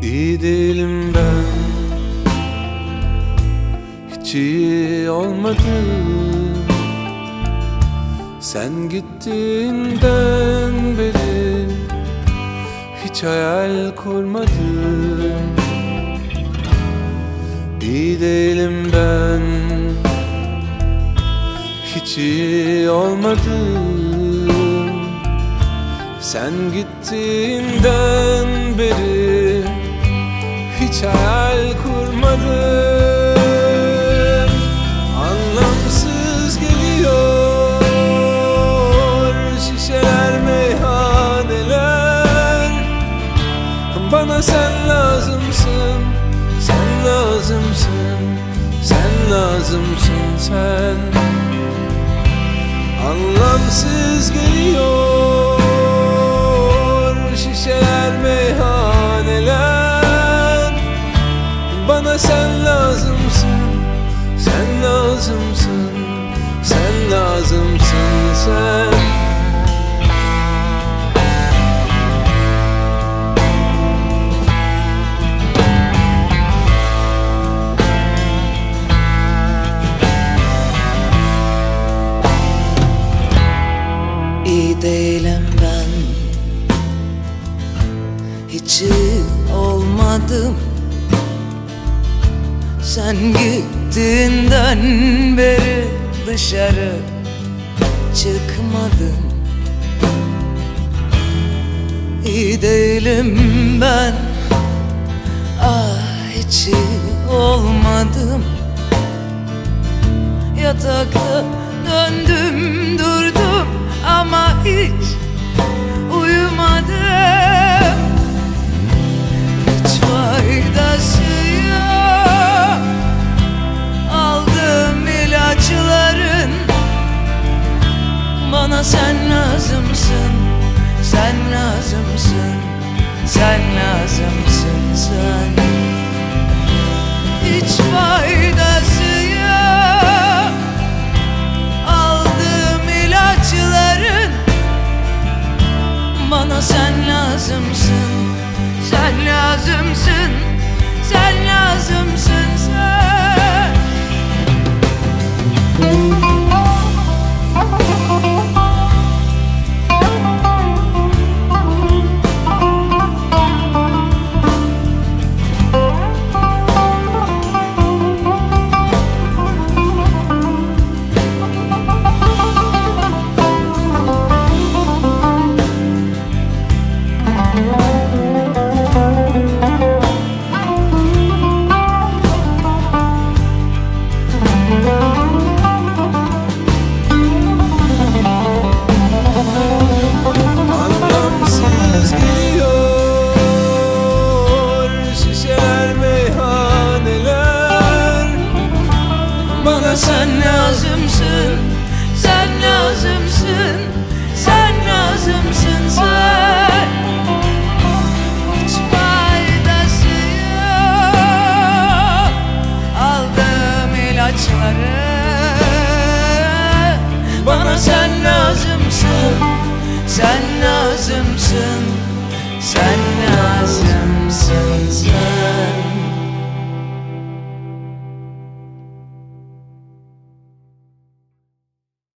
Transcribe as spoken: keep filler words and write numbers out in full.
İyi değilim ben, hiç iyi olmadım. Sen gittiğinden beri hiç hayal kurmadım. İyi değilim ben, hiç iyi olmadım. Sen gittiğinden beri hiç hayal kurmadım. Anlamsız geliyor şişeler, meyhaneler. Bana sen lazımsın, sen lazımsın, sen lazımsın sen. Anlamsız geliyor şişeler, meyhaneler. Bana sen lazımsın, sen lazımsın, sen lazımsın sen. İyi değilim ben, hiç iyi olmadım. Sen gittiğinden beri dışarı çıkmadım. İyi değilim ben, ah hiç iyi olmadım. Yatakta döndüm durdum ama hiç uyumadım. Hiç faydası yok aldığım ilaçların. Bana sen lazımsın, sen lazımsın, sen lazımsın sen. Hiç faydası yok aldığım ilaçların. Bana sen lazımsın, sen lazımsın, sen lazımsın sen. Bana sen lazımsın, sen lazımsın, sen lazımsın sen. Hiç faydası yok aldığım ilaçları. Bana sen lazımsın, sen lazımsın, sen